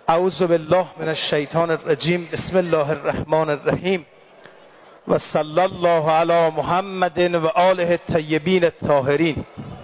اعوذ بالله من الشیطان الرجیم. بسم الله الرحمن الرحیم و صلی الله علی محمد و آله الطیبین الطاهرین.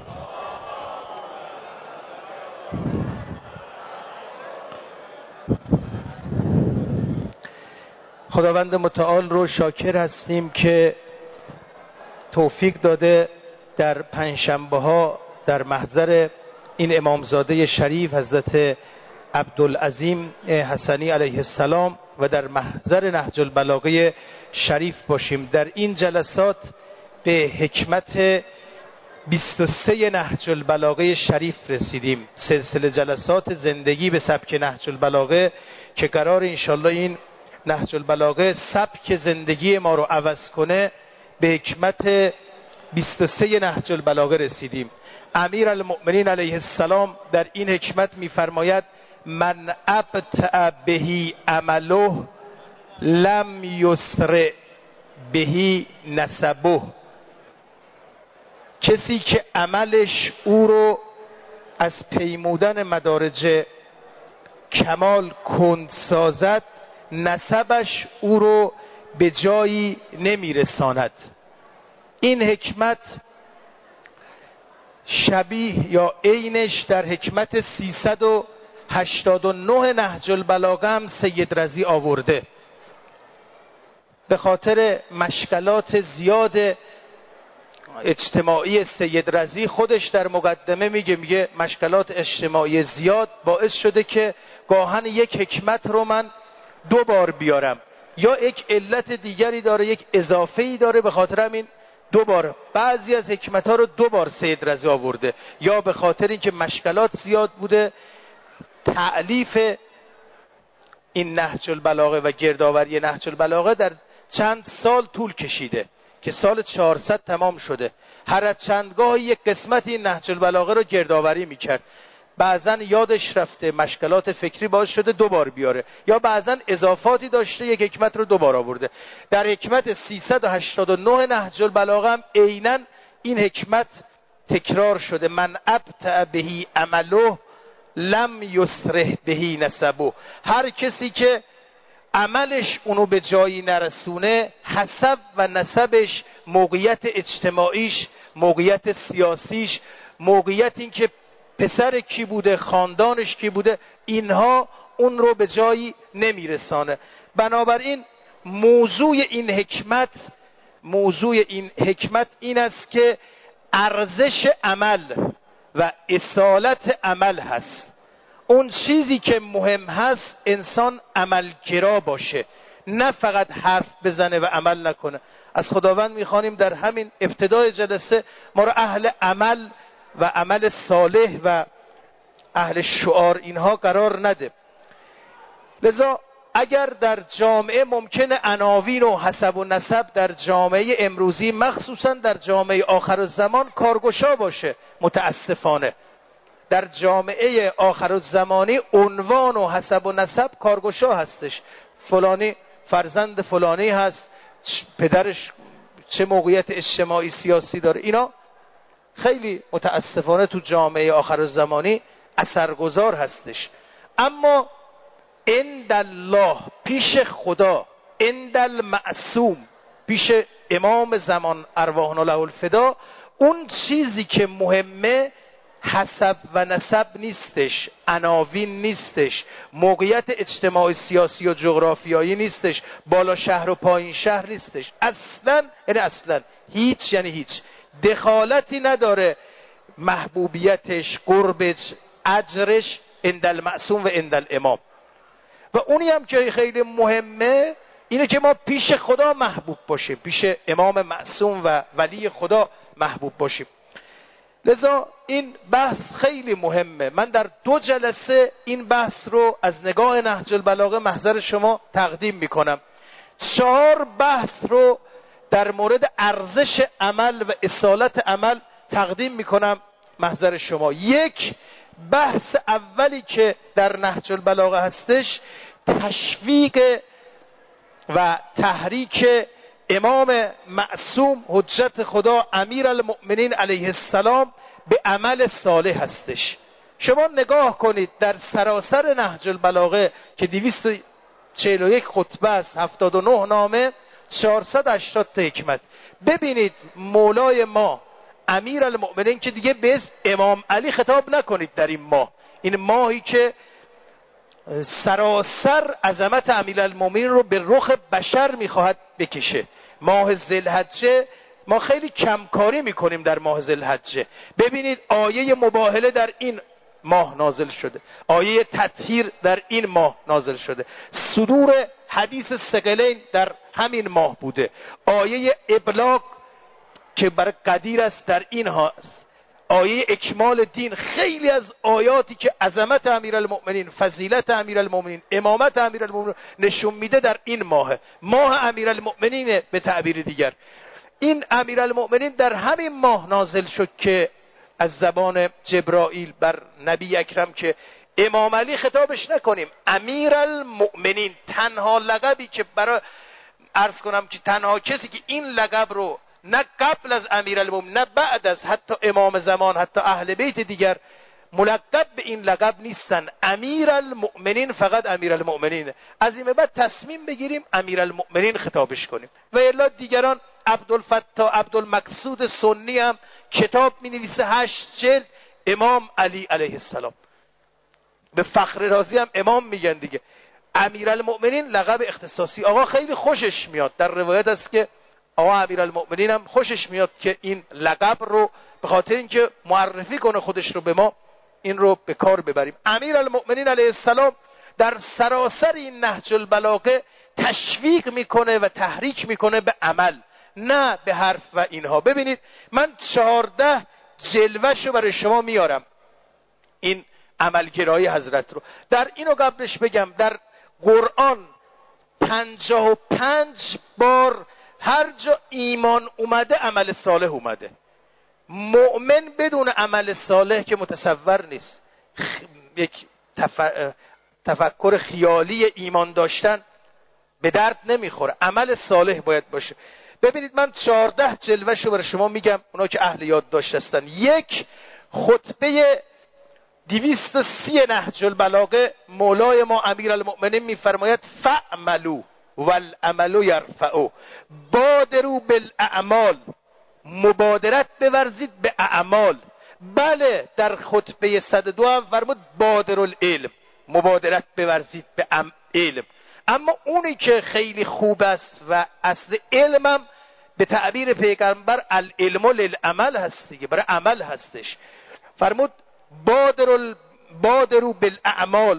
خداوند متعال رو شاکر هستیم که توفیق داده در پنجشنبه ها در محضر این امامزاده شریف حضرت عبدالعظیم حسنی علیه السلام و در محضر نهج البلاغه شریف باشیم. در این جلسات به حکمت 23 نهج البلاغه شریف رسیدیم. سلسله جلسات زندگی به سبک نهج البلاغه که قرار انشالله این نهج البلاغه سبک زندگی ما رو عوض کنه، به حکمت 23 نهج البلاغه رسیدیم. امیر المؤمنین علیه السلام در این حکمت میفرماید من ابتع بهی عمله لم یسرع بهی نسبه. کسی که عملش او رو از پیمودن مدارج کمال کند سازد، نسبش او رو به جایی نمیرساند. این حکمت شبیه یا عینش در حکمت 389 نهج البلاغه هم سید رضی آورده. به خاطر مشکلات زیاد اجتماعی سید رضی خودش در مقدمه میگه مشکلات اجتماعی زیاد باعث شده که گاهن یک حکمت رو من 2 بار بیارم، یا یک علت دیگری داره، یک اضافه‌ای داره، به خاطر همین 2 بار. بعضی از حکمت ها رو 2 بار سید رضی آورده، یا به خاطر اینکه مشکلات زیاد بوده تألیف این نهج البلاغه و گردآوری نهج البلاغه در چند سال طول کشیده که سال 400 تمام شده. هر از چندگاه یک قسمت این نهج البلاغه رو گردآوری میکرد. بعضن یادش رفته، مشکلات فکری باعث شده 2 بار بیاره، یا بعضن اضافاتی داشته یک حکمت رو 2 بار آورده. در حکمت 389 نهج البلاغه هم عیناً این حکمت تکرار شده. من ابتع بهی عمله لم یسرع بهی نسبه. هر کسی که عملش اونو به جایی نرسونه، حسب و نسبش، موقعیت اجتماعیش، موقعیت سیاسیش، موقعیت این که پسر کی بوده، خاندانش کی بوده، اینها اون رو به جایی نمیرسانه. بنابراین موضوع این حکمت این است که ارزش عمل و اصالت عمل هست. اون چیزی که مهم هست انسان عملگرا باشه، نه فقط حرف بزنه و عمل نکنه. از خداوند میخوانیم در همین ابتدای جلسه ما رو اهل عمل و عمل صالح و اهل شعار اینها قرار نده. لذا اگر در جامعه ممکنه عناوین و حسب و نسب در جامعه امروزی، مخصوصا در جامعه آخرالزمان، کارگشا باشه، متاسفانه در جامعه آخرالزمانی عنوان و حسب و نسب کارگشا هستش. فلانی فرزند فلانی هست، پدرش چه موقعیت اجتماعی سیاسی داره، اینا خیلی متاسفانه تو جامعه آخرالزمانی اثرگذار هستش. اما عند الله، پیش خدا، عند المعصوم، پیش امام زمان ارواحنا له الفدا، اون چیزی که مهمه حسب و نسب نیستش، عناوین نیستش، موقعیت اجتماعی سیاسی و جغرافیایی نیستش، بالا شهر و پایین شهر نیستش. اصلا هیچ، یعنی هیچ دخالتی نداره محبوبیتش، قربش، اجرش عند المعصوم و عند الامام. و اونی هم که خیلی مهمه اینه که ما پیش خدا محبوب باشیم، پیش امام معصوم و ولی خدا محبوب باشیم. لذا این بحث خیلی مهمه. من در 2 جلسه این بحث رو از نگاه نهج البلاغه محضر شما تقدیم میکنم. 4 بحث رو در مورد ارزش عمل و اصالت عمل تقدیم میکنم محضر شما. 1 بحث اولی که در نهج البلاغه هستش، تشویق و تحریک امام معصوم حجت خدا امیر المؤمنین علیه السلام به عمل صالح هستش. شما نگاه کنید در سراسر نهج البلاغه که 241 خطبه است، 79 نامه، 480 تا حکمت. ببینید مولای ما امیرالمؤمنین که دیگه به امام علی خطاب نکنید در این ماه، این ماهی که سراسر عظمت امیرالمؤمنین رو به رخ بشر میخواهد بکشه. ماه ذوالحجه ما خیلی کمکاری میکنیم در ماه ذوالحجه. ببینید آیه مباهله در این ماه نازل شده، آیه تطهیر در این ماه نازل شده، صدور حدیث ثقلین در همین ماه بوده، آیه ابلاغ که برای قدیر است در این هست، آیه اکمال دین. خیلی از آیاتی که عظمت امیرالمؤمنین، فضیلت امیرالمؤمنین، امامت امیرالمؤمنین نشون میده در این ماه امیرالمؤمنین. به تعبیر دیگر این امیرالمؤمنین در همین ماه نازل شد که از زبان جبرائیل بر نبی اکرم که امام علی خطابش نکنیم، امیرالمؤمنین، تنها لقبی که برای عرض کنم که تنها کسی که این لقب رو نه قبل از امیرالمؤمنین نه بعد از حتی امام زمان، حتی اهل بیت دیگر ملقب به این لقب نیستن. امیرالمؤمنین فقط امیرالمؤمنین. از این به بعد تصمیم بگیریم امیرالمؤمنین خطابش کنیم. و الا دیگران، عبدالفتاح عبدالمقصود سنی هم کتاب می نویسه 8 جلد، امام علی علیه السلام. به فخر رازی هم امام میگن دیگه. امیرالمؤمنین لقب اختصاصی. آقا خیلی خوشش میاد، در روایت است که آقا امیرالمؤمنین هم خوشش میاد که این لقب رو به خاطر اینکه معرفی کنه خودش رو به ما، این رو به کار ببریم. امیرالمؤمنین علیه السلام در سراسر این نهج البلاغه تشویق میکنه و تحریک میکنه به عمل، نه به حرف و اینها. ببینید من 14 جلوه‌شو برای شما میارم این عملگرایی حضرت رو. در اینو قبلش بگم در قرآن 55 بار هر جا ایمان اومده عمل صالح اومده. مؤمن بدون عمل صالح که متصور نیست. یک تفکر خیالی ایمان داشتن به درد نمیخوره، عمل صالح باید باشه. ببینید من 14 جلوه‌شو برای شما میگم، اونا که اهل یادداشت هستن. یک، خطبه 230 نهج البلاغه مولای ما امیرالمؤمنین میفرماید فاعملوا والعمل یرفعوا، بادروا بالاعمال، مبادرت بورزید به اعمال. بله در خطبه 102 هم فرمود بادر العلم، مبادرت بورزید به علم. اما اونی که خیلی خوب است و اصل علمم به تعبیر پیغمبر العلم للعمل هست دیگه، برای عمل هستش. فرمود بادروا بالاعمال،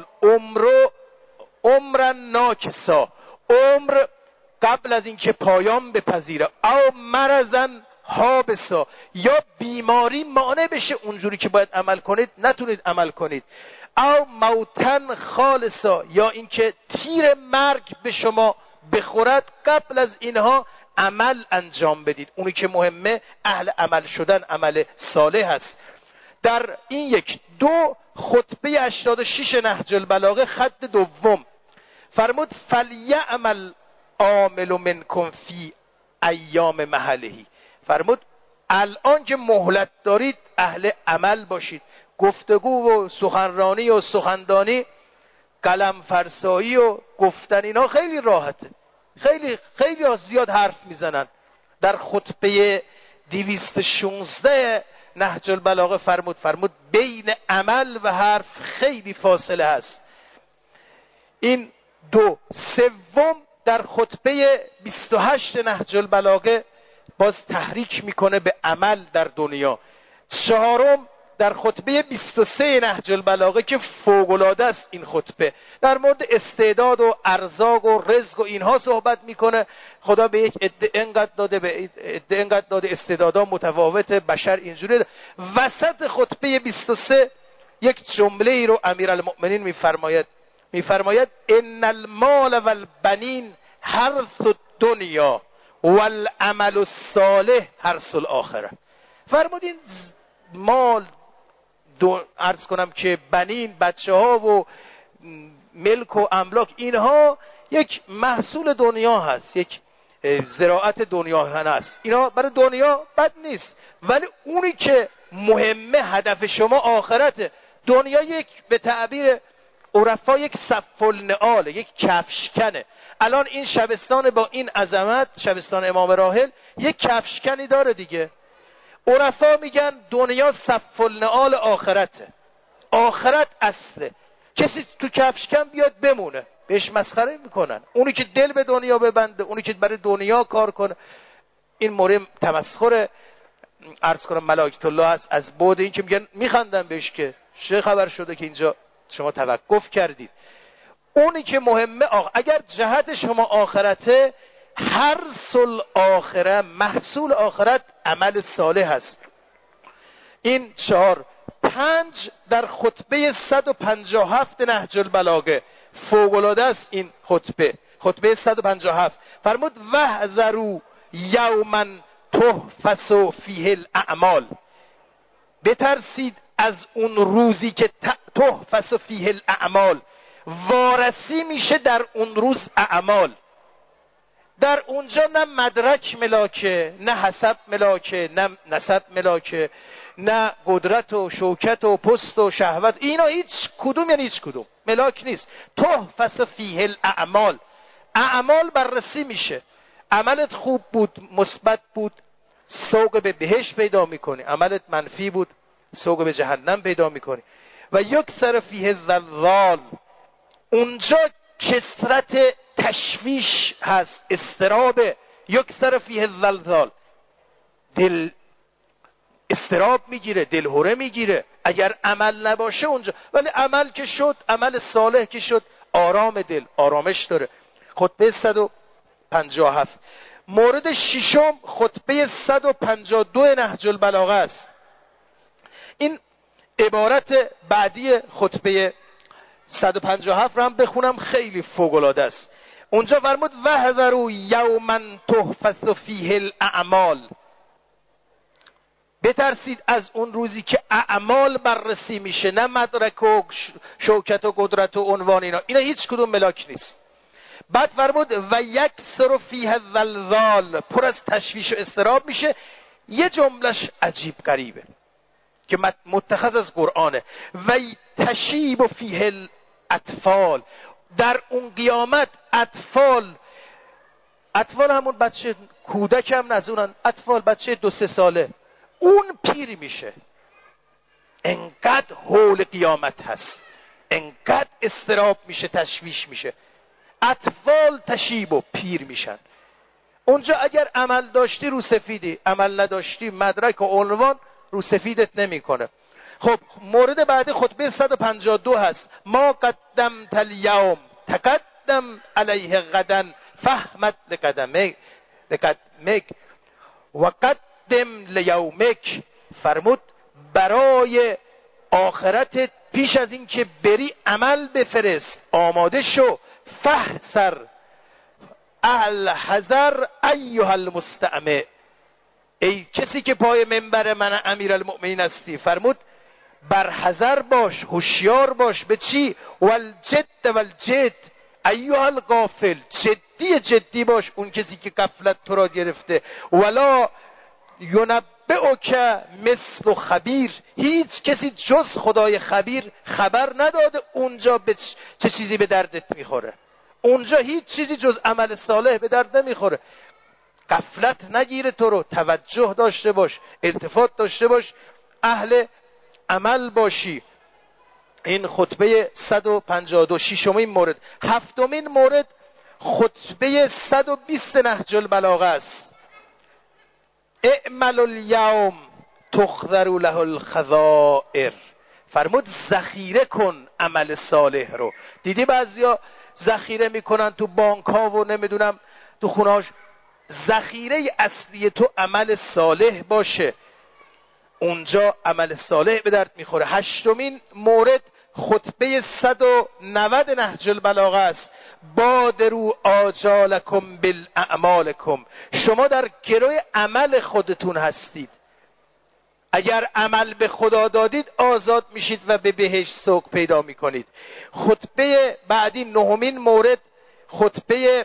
عمرا ناکسا، عمر قبل از اینکه پایان بپذیره، او مرضا حابسا، یا بیماری مانع بشه اونجوری که باید عمل کنید نتونید عمل کنید، او موتن خالصا، یا اینکه تیر مرگ به شما بخورد قبل از اینها عمل انجام بدید. اونی که مهمه اهل عمل شدن، عمل صالح هست. در این یک. دو، خطبه 86 نهج البلاغه خط دوم فرمود فلیعمل عامل منکم فی ایام محلهی. فرمود الان که مهلت دارید اهل عمل باشید. گفتگو و سخنرانی و سخندانی، قلم فرسایی و گفتن اینا خیلی راحته، خیلی زیاد حرف میزنن. در خطبه 216 نهج البلاغه فرمود بین عمل و حرف خیلی فاصله هست. این دو. سوم، در خطبه 28 نهج البلاغه باز تحریک میکنه به عمل در دنیا. چهارم، در خطبه 23 نهج البلاغه که فوق‌العاده است این خطبه، در مورد استعداد و ارزاق و رزق و اینها صحبت میکنه. خدا به یک عده انقدر داده، به عده انقدر داده، استعدادها متفاوت، بشر اینجوری. وسط خطبه 23 یک جمله ای رو امیرالمؤمنین میفرماید ان المال والبنین حرث الدنیا والعمل الصالح حرث الاخره. فرمودین مال، عرض کنم که بنین، بچه ها و ملک و املاک، اینها یک محصول دنیا هست، یک زراعت دنیا هست، اینا برای دنیا بد نیست، ولی اونی که مهمه هدف شما آخرته. دنیا یک به تعبیر عرفا یک صف‌النعاله، یک کفشکنه. الان این شبستان با این عظمت، شبستان امام راحل، یک کفشکنی داره دیگه. عرفا میگن دنیا صف‌النعال آخرته، آخرت اصله. کسی تو کفشکن بیاد بمونه بهش مسخره میکنن. اونی که دل به دنیا ببنده، اونی که برای دنیا کار کنه، این مورد تمسخر عرض کنم ملائکت الله است. از بعد این که میگن میخندن بهش که چه خبر شده که اینجا شما توقف کردید. اونی که مهمه اگر جهت شما آخرته، حرث الاخره، محصول آخرت عمل صالح است. این 4 5 در خطبه 157 نهج البلاغه فوق‌العاده است. این خطبه 157 فرمود واحذروا یوما تحفظ فیه الاعمال، بترسید از اون روزی که تحفظ فیه الاعمال، وارسی میشه در اون روز اعمال. در اونجا نه مدرک ملاکه، نه حسب ملاکه، نه نسب ملاکه، نه قدرت و شوکت و پست و شهوت، اینا هیچ کدوم، یعنی هیچ کدوم ملاک نیست. تحفظ فیه الاعمال، اعمال بررسی میشه. عملت خوب بود، مثبت بود، سوق به بهشت پیدا میکنی. عملت منفی بود، سوق به جهنم پیدا میکنی. و یکثر فیه الظلال، اونجا کثرت تشویش هست، استراب. یکثر فیه الظلال، دل استراب میگیره، دلهوره میگیره اگر عمل نباشه اونجا. ولی عمل که شد، عمل صالح که شد، آرام دل، آرامش داره. خطبه 157 مورد 6 خطبه 152 نهج البلاغه است. این عبارت بعدی خطبه 157 رو هم بخونم، خیلی فوق‌العاده است. اونجا فرمود واحذروا یوما تحفظ فیه الاعمال، بترسید از اون روزی که اعمال بررسی میشه، نه مدرک و شوکت و قدرت و عنوان، اینا هیچ کدوم ملاک نیست. بعد فرمود و یکثر فیه الزلزال، پر از تشویش و استراب میشه. یه جملش عجیب غریبه که متخذ از قرآنه، و تشیب فیه الاطفال، در اون قیامت اطفال همون بچه کودک هم نزونن، اطفال بچه 2-3 ساله، اون پیر میشه. انقدر حول قیامت هست، انقدر استراب میشه، تشویش میشه. اطفال تشیب و پیر میشن. اونجا اگر عمل داشتی رو سفیدی، عمل نداشتی مدرک و عنوان رو سفیدت نمیکنه. خب مورد بعدی خطبه 152 هست. ما قدمت الیوم تقدم علیه غدا فهمت لقدمک و قدم لیومک. فرمود برای آخرت پیش از این که بری عمل بفرست، آماده شو. فحذر الحذر ایها المستمع، ای کسی که پای منبر من امیرالمؤمنین هستی، فرمود بر حذر باش، هوشیار باش. به چی؟ والجد والجد ایها الغافل، جدی باش، اون کسی که غفلت تو را گرفته. ولا ینبئک مثل خبیر، هیچ کسی جز خدای خبیر خبر نداده اونجا به چه چیزی به دردت میخوره. اونجا هیچ چیزی جز عمل صالح به درد نمیخوره. غفلت نگیره تو رو، توجه داشته باش، التفات داشته باش، اهل عمل باشی. این خطبه 156 مورد. 7 مورد خطبه 120 نهج البلاغه است. اعمل الیوم تخذر له الخذائر، فرمود ذخیره کن عمل صالح رو. دیدی بعضیا ذخیره میکنن تو بانک ها و نمیدونم تو خونهاش. ذخیره اصلی تو عمل صالح باشه، اونجا عمل صالح به درد میخوره. 8 مورد خطبه 190 نهج البلاغه است. بادروا آجالکم بالاعمالکم، شما در گروه عمل خودتون هستید. اگر عمل به خدا دادید آزاد میشید و به بهشت سوق پیدا میکنید. خطبه بعدی 9 مورد خطبه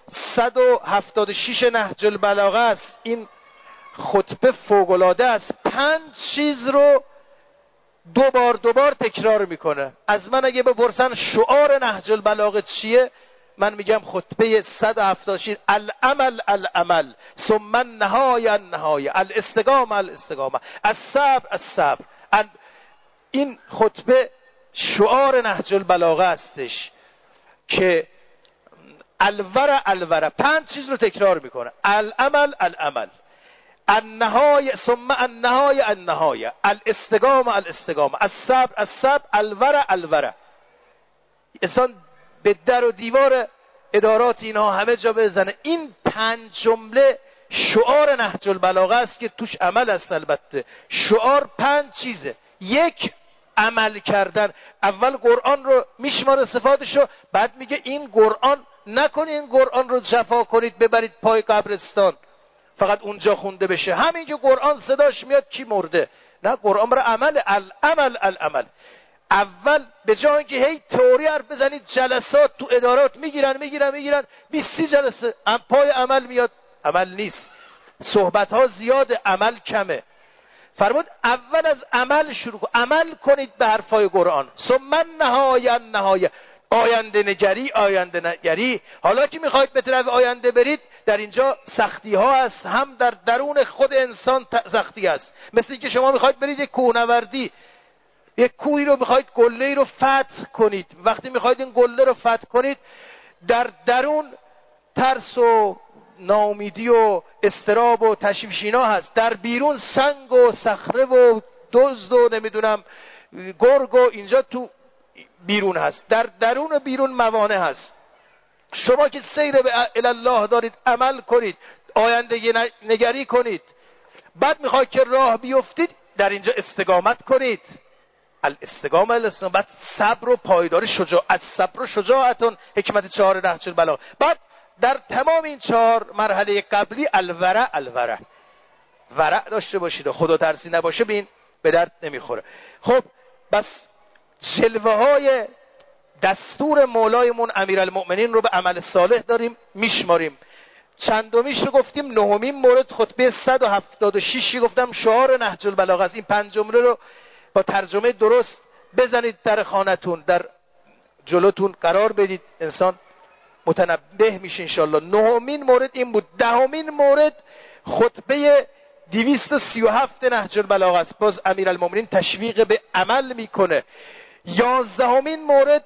176 نهج البلاغه است. این خطبه فوق‌العاده است. 5 چیز رو دو بار تکرار میکنه. از من اگه بپرسن شعار نهج البلاغه چیه، من میگم خطبه 176 العمل ثم النهایه الاستقامه الصبر. این خطبه شعار نهج البلاغه استش که الوره 5 چیز رو تکرار میکنه. العمل النهایه ثم النهایه الاستقامه الصبر الوره. انسان به در و دیوار ادارات اینها همه جا بزنه. این 5 جمله شعار نهج البلاغه است که توش عمل است. البته شعار 5 چیزه. 1 عمل کردن. اول قرآن رو میشماره صفاتشو، بعد میگه این قرآن نکنید، این قرآن رو جفا کنید ببرید پای قبرستان فقط اونجا خونده بشه. همین که قرآن صداش میاد کی مرده؟ نه، قرآن را العمل. اول به جای اینکه هی تئوری حرف بزنید، جلسات تو ادارات میگیرن 20 جلسه پای عمل میاد، عمل نیست. صحبت ها زیاده، عمل کمه. فرمود اول از عمل شروع کن، عمل کنید به حرفای قرآن. ثم النهایه آینده نگری. حالا که میخواید به طرف آینده برید، در اینجا سختی ها هست، هم در درون خود انسان سختی هست. مثل اینکه شما میخواید برید یک کوهنوردی، یک کوهی رو میخواید، قله‌ای رو فتح کنید. وقتی میخواید این قله رو فتح کنید، در درون ترس و ناامیدی و اضطراب و تشویشینا هست، در بیرون سنگ و صخره و دزد و نمیدونم گرگ و اینجا تو بیرون هست. در درون و بیرون موانع هست. شما که سیر به الله دارید، عمل کنید، آینده نگری کنید، بعد میخواید که راه بیفتید، در اینجا استقامت کنید. الاستقامه بعد صبر و پایداری، شجاعت، صبر و شجاعتون، حکمت 4 نهج البلاغه. بعد در تمام این 4 مرحله قبلی الورع داشته باشید و خدا ترسی نباشه بین به درد نمیخوره. خب بس جلوه های دستور مولایمون امیرالمؤمنین رو به عمل صالح داریم میشماریم. چندمیش رو گفتیم؟ 9مین مورد خطبه 176 گفتم شعار نهج البلاغه است. این 5 جمله رو با ترجمه درست بزنید در خانتون، در جلوتون قرار بدید، انسان متنبه میشه انشالله. 9مین مورد این بود. 10مین مورد خطبه 237 نهج البلاغه است. باز امیرالمؤمنین تشویق به عمل میکنه. 11مین مورد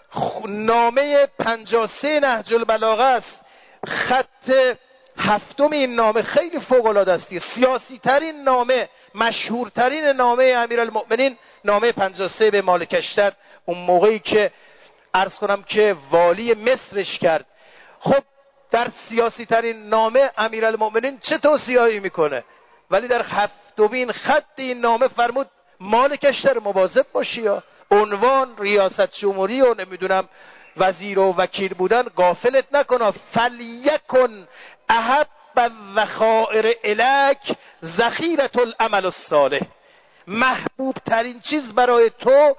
نامه 53 نهج البلاغه است. خط 7 این نامه خیلی فوق العاده است. سیاسی ترین نامه، مشهورترین نامه امیرالمؤمنین نامه 53 به مالک اشتر، اون موقعی که عرض کنم که والی مصرش کرد. خب در سیاسی ترین نامه امیرالمؤمنین چه توصیه‌ای میکنه؟ ولی در 7مین خط این نامه فرمود مالک اشتر مواظب باشی، عنوان ریاست جمهوری و نمیدونم وزیر و وکیل بودن غافلت نکن. فلیکن احب الذخائر الیک ذخیرة العمل الصالح. محبوب ترین چیز برای تو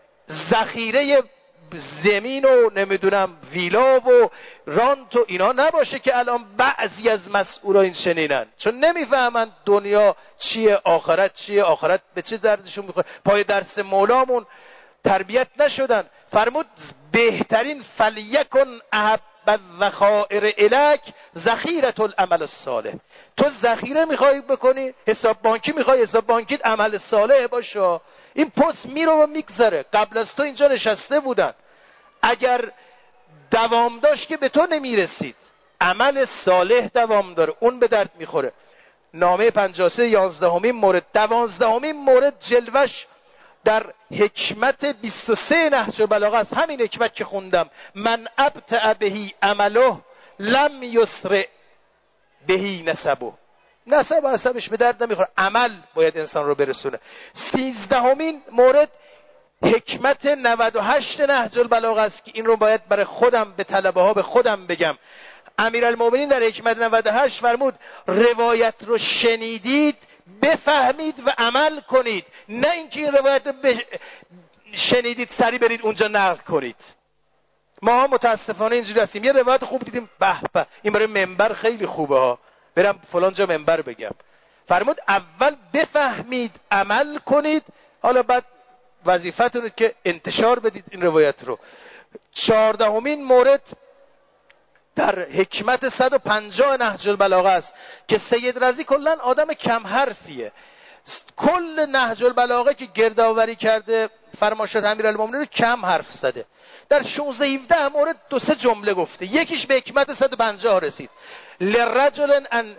ذخیره زمین و نمیدونم ویلا و رانت و اینا نباشه که الان بعضی از مسئولا این شنینن، چون نمیفهمن دنیا چیه، آخرت چیه، آخرت به چه دردشون میخوره، پای درس مولامون تربیت نشدن. فرمود بهترین فلیکن احب الذخائر الیک ذخیرة العمل الصالح. تو ذخیره میخوای بکنی، حساب بانکی میخوای، حساب بانکیت عمل صالح باشه. این پست میره و میگذره، قبل از تو اینجا نشسته بودن، اگر دوام داشت که به تو نمیرسید. عمل صالح دوام داره، اون به درد میخوره. نامه 53 11مین مورد. 12مین مورد جلوش در حکمت 23 نهج البلاغه است. همین حکمت که خوندم، من ابطأ بهی عمله لم یسرع بهی نسبه. نسب و حسبش به درد نمیخوره، عمل باید انسان رو برسونه. 13مین مورد حکمت 98 نهج البلاغه است که این رو باید برای خودم به طلبه ها به خودم بگم. امیرالمؤمنین در حکمت 98 فرمود روایت رو شنیدید بفهمید و عمل کنید، نه اینکه این روایت رو شنیدید سری برید اونجا نقل کنید. ما متاسفانه اینجوری هستیم، یه روایت خوب دیدیم به به این برای منبر خیلی خوبه ها، برم فلان جا منبر بگم. فرمود اول بفهمید عمل کنید، حالا بعد وظیفتونه که انتشار بدید این روایت رو. 14مین مورد در حکمت 150 نهج البلاغه است که سید رضی کلا آدم کم حرفیه. کل نهج البلاغه که گردآوری کرده فرمایشات امیرالمومنین رو کم حرف زده. در 16-17 مورد 2-3 جمله گفته. یکیش به حکمت 150 رسید. لرجل ان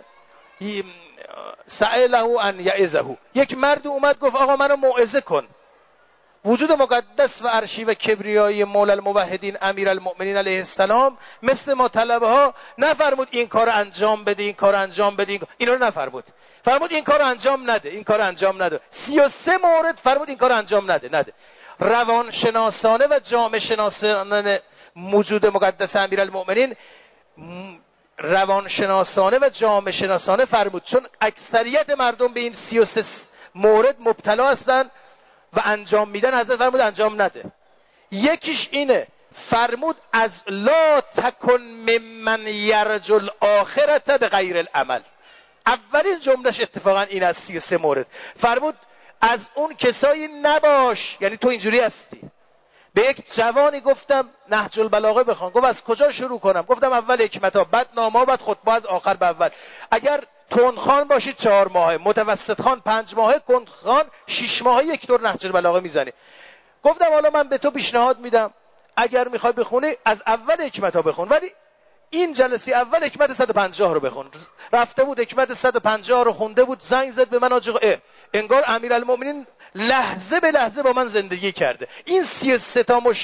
سأله ان یعظه. یک مرد اومد گفت آقا منو موعظه کن. وجود مقدس و عرشی و کبریایی مولا الموحدین امیرالمؤمنین علیه السلام مثل ما طلبه ها نفرمود این کار انجام بده، این کار انجام بده، اینا رو نفرمود. فرمود این کار انجام نده، این کار انجام نده. 33 مورد فرمود این کار انجام نده. روانشناسانه و جامعه شناسانه وجود مقدس امیرالمؤمنین روانشناسانه و جامعه شناسانه فرمود، چون اکثریت مردم به این 33 مورد مبتلا هستن و انجام میدن. حضرت فرمود انجام نده. یکیش اینه، فرمود از لا تکن ممن یرجو الاخرة به غیر العمل. اولین جملهش اتفاقا این از 33 مورد. فرمود از اون کسایی نباش، یعنی تو اینجوری هستی. به یک جوانی گفتم نهج البلاغه بخوان. گفت از کجا شروع کنم؟ گفتم اول حکمت‌ها، بعد نامه‌ها، بعد خطبه، از آخر به اول. اگر تندخوان باشید 4 ماهه، متوسط خان 5 ماهه، کندخوان 6 ماهه یک دور نهج البلاغه میزنی. گفتم حالا من به تو پیشنهاد میدم اگر میخوای بخونی از اول حکمت‌ها بخون، ولی این جلسه اول حکمت 150 رو بخون. رفته بود حکمت 150 رو خونده بود، زنگ زد به من آقا انگار امیرالمؤمنین لحظه به لحظه با من زندگی کرده. این 33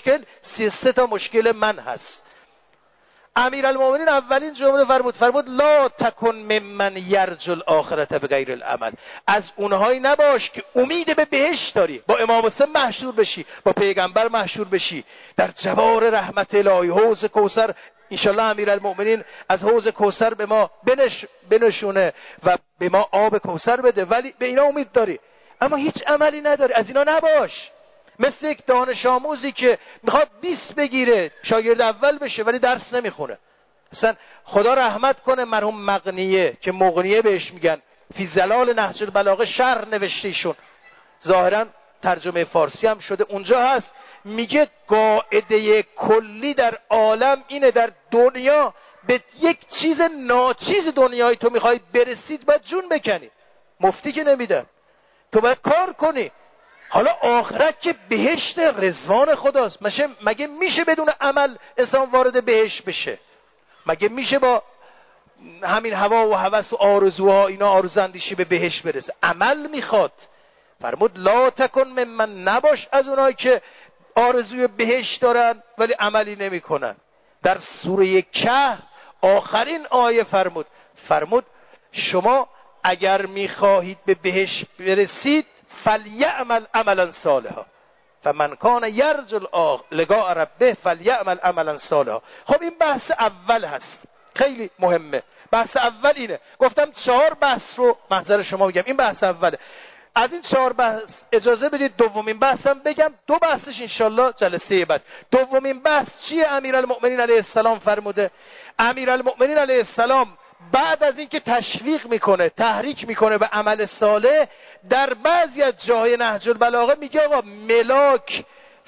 تا مشکل من هست. امیرالمؤمنین اولین جمله فرمود لا تکن ممن یرجو الاخرة بغیر العمل. از اونهایی نباش که امید به بهشت داری، با امام حسین محشور بشی، با پیغمبر محشور بشی در جوار رحمت الهی حوض کوثر. انشالله امیرالمؤمنین از حوض کوثر به ما بنشونه و به ما آب کوثر بده، ولی به اینا امید داری اما هیچ عملی نداری. از اینا نباش. مثل یک دانش آموزی که میخواد 20 بگیره، شاگرد اول بشه ولی درس نمیخونه. اصلا خدا رحمت کنه مرحوم مغنیه که مغنیه بهش میگن، فی ظلال نهج البلاغه شرح نوشته ایشون، ظاهرا ترجمه فارسی هم شده، اونجا هست. میگه قاعده کلی در عالم اینه، در دنیا به یک چیز ناچیز دنیای تو میخوای برسید باید جون بکنی. مفتی که نمیدن، تو باید کار کنی. حالا آخرت که بهشت رضوان خداست. مگه میشه بدون عمل انسان وارد بهشت بشه؟ مگه میشه با همین هوا و هوس و آرزوها اینا آرزوندیشی به بهشت برسه؟ عمل میخواد. فرمود لا تکن ممن، نباش از اونایی که آرزوی بهشت دارن ولی عملی نمیکنن. در سوره کهف آخرین آیه فرمود شما اگر میخواهید به بهشت برسید فلیعمل عملا صالحا فمن کان یرجو لقاء ربه فلیعمل عملا صالحا. خب این بحث اول هست، خیلی مهمه. بحث اول اینه. گفتم 4 بحث رو محضر شما میگم، این بحث اوله. از این 4 بحث اجازه بدید دومین بحثم بگم، 2 بحثش انشالله جلسه بعد. دومین بحث چیه؟ امیرالمؤمنین علیه السلام فرموده. امیرالمؤمنین علیه السلام بعد از اینکه تشویق میکنه، تحریک میکنه به عمل صالح، در بعضی از جاهای نهج البلاغه میگه آقا ملاک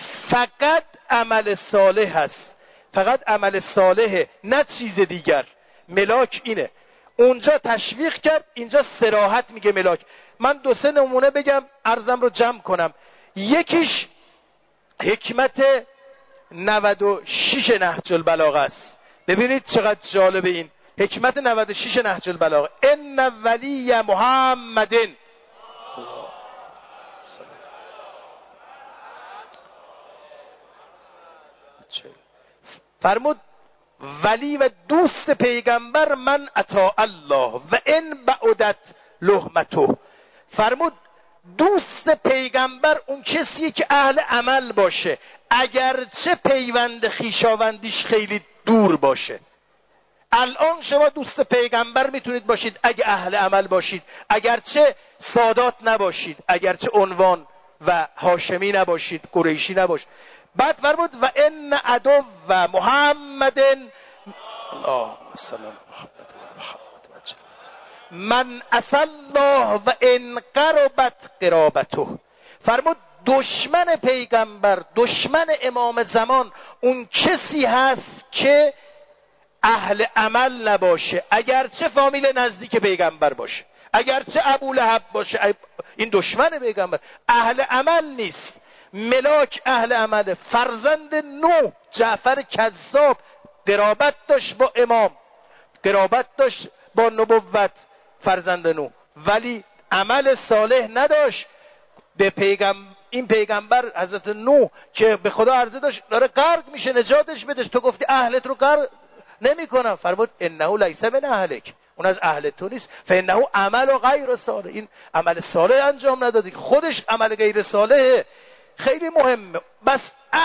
فقط عمل صالح هست، فقط عمل صالحه، نه چیز دیگر. ملاک اینه. اونجا تشویق کرد، اینجا صراحت میگه ملاک. من 2-3 نمونه بگم عرضم رو جمع کنم. یکیش حکمت 96 نهج البلاغه است. ببینید چقدر جالبه این حکمت 96 نهج البلاغه. ان ولی محمد، فرمود ولی و دوست پیغمبر من اطاع الله و ان بعدت لحمته. فرمود دوست پیغمبر اون کسیه که اهل عمل باشه، اگرچه پیوند خویشاوندیش خیلی دور باشه. الان شما دوست پیغمبر میتونید باشید اگه اهل عمل باشید، اگرچه سادات نباشید، اگرچه عنوان و هاشمی نباشید، قریشی نباشید. بعد فرمود و ان عدو و محمد اللهم صل علی محمد من عصى الله و ان قربت قرابته. فرمود دشمن پیغمبر، دشمن امام زمان اون کسی هست که اهل عمل نباشه، اگرچه فامیل نزدیک پیغمبر باشه، اگرچه ابولهب باشه، این دشمن پیغمبر اهل عمل نیست. ملاک اهل عمله. فرزند نوح جعفر کذاب قرابت داشت با امام، قرابت داشت با نبوت فرزند نوح، ولی عمل صالح نداشت. به این پیغمبر حضرت نوح که به خدا عرضه داشت داره غرق میشه، نجاتش بدش، تو گفتی اهلت رو غرق نمیکنم. فرمود انه لیس من اهلک، اون از اهل تو نیست. فانه عمل غیر صالح، این عمل صالح انجام ندادی، خودش عمل غیر صالحه. خیلی مهمه. بس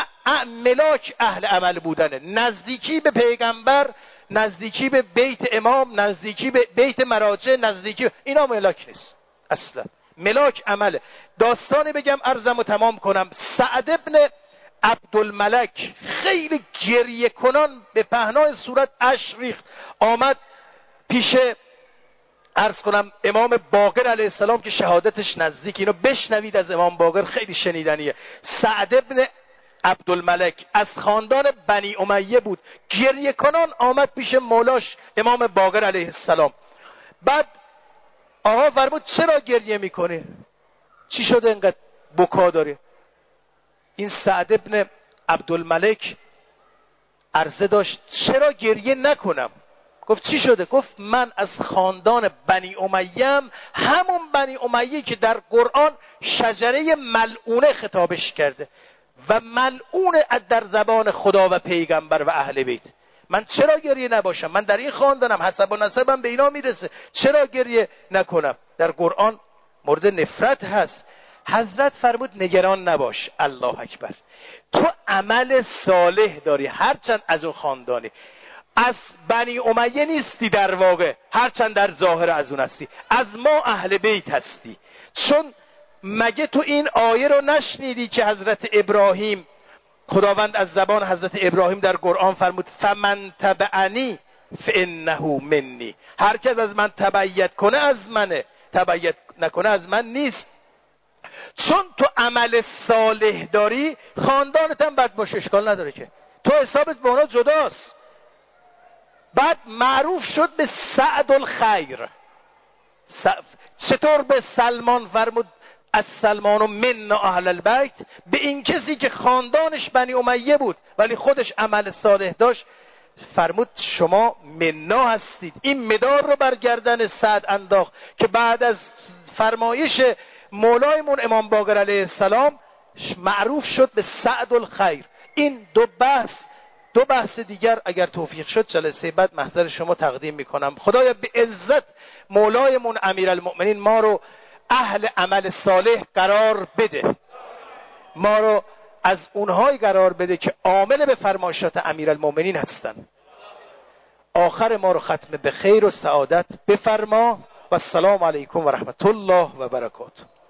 ملاک اهل عمل بودنه، نزدیکی به پیغمبر، نزدیکی به بیت امام، نزدیکی به بیت مراجع، نزدیکی اینا ملاک نیست اصلا. ملاک عمله. داستانی بگم عرضم و تمام کنم. سعد ابن عبدالملک خیلی گریه کنان به پهنای صورت اشک ریخت، آمد پیش عرض کنم امام باقر علیه السلام که شهادتش نزدیک. اینو بشنوید از امام باقر، خیلی شنیدنیه. سعد ابن عبدالملک از خاندان بنی امیه بود، گریه کنان آمد پیش مولاش امام باقر علیه السلام. بعد آقا فرمود چرا گریه میکنی؟ چی شده اینقدر بکا داری؟ این سعد ابن عبدالملک عرضه داشت چرا گریه نکنم؟ گفت چی شده؟ گفت من از خاندان بنی امیه‌ام، همون بنی امیه که در قرآن شجره ملعونه خطابش کرده و ملعون در زبان خدا و پیغمبر و اهل بیت. من چرا گریه نباشم؟ من در این خاندانم، حسب و نسبم به اینا میرسه، چرا گریه نکنم؟ در قرآن مورد نفرت هست. حضرت فرمود نگران نباش، الله اکبر، تو عمل صالح داری، هرچند از اون خاندانی، از بنی امیه نیستی در واقع، هرچند در ظاهر از اون هستی، از ما اهل بیت هستی. چون مگه تو این آیه رو نشنیدی که حضرت ابراهیم، خداوند از زبان حضرت ابراهیم در قرآن فرمود فمن تبعنی فانه منی، هر کس از من تبعیت کنه از منه، تبعیت نکنه از من نیست. چون تو عمل صالح داری، خاندانت هم بد باشه اشکال نداره که، تو حسابت با اونا جداست. بعد معروف شد به سعد الخیر. چطور به سلمان فرمود از سلمان و من اهل البیت؟ به این کسی که خاندانش بنی امیه بود ولی خودش عمل صالح داشت فرمود شما منا هستید. این مدار رو بر گردن سعد انداخت که بعد از فرمایش مولایمون امام باقر علیه السلام معروف شد به سعد الخیر. این دو بحث دیگر اگر توفیق شد جلسه بعد محضر شما تقدیم میکنم. خدایا به عزت مولایمون امیرالمؤمنین ما رو اهل عمل صالح قرار بده، ما رو از اونهایی قرار بده که عامل به فرمایشات امیرالمؤمنین هستند. آخر ما رو ختم به خیر و سعادت بفرما و السلام علیکم و رحمت الله و برکاته.